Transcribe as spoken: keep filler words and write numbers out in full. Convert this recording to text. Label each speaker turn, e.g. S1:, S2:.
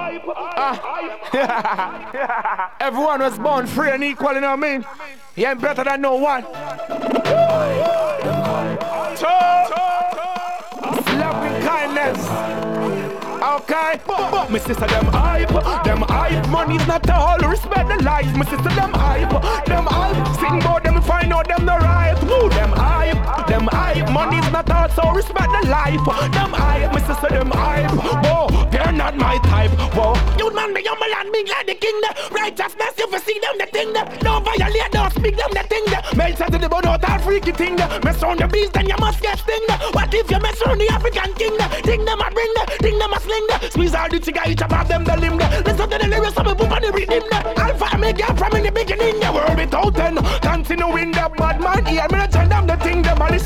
S1: Ah. Everyone was born free and equal, you know what I mean? He ain't better than no one. Loving kindness. Okay, but, but my sister them hype, them hype. Money's not all, respect the life. My sister them hype, them hype. Sing about them, find out them the right. Woo, them hype, them hype. Money's not all, so respect the life. Them hype, my sister them hype. Whoa, they're not my type. Whoa, you man me, you land big like the king. Righteousness, you for see them the thing. Don't violate, don't speak them the thing. Male set to the bone out all freaky thing. Mess on the beast, then you must get sting. What if you mess on the African king? Think them a bring, think them a sling. Squeeze all the chica, each above them the limb. Listen to the lyrics of a poop on the rhythm. Alpha make you from in the beginning. The world without ten. Continuing the bad man here. Me not tell them the thing. The man is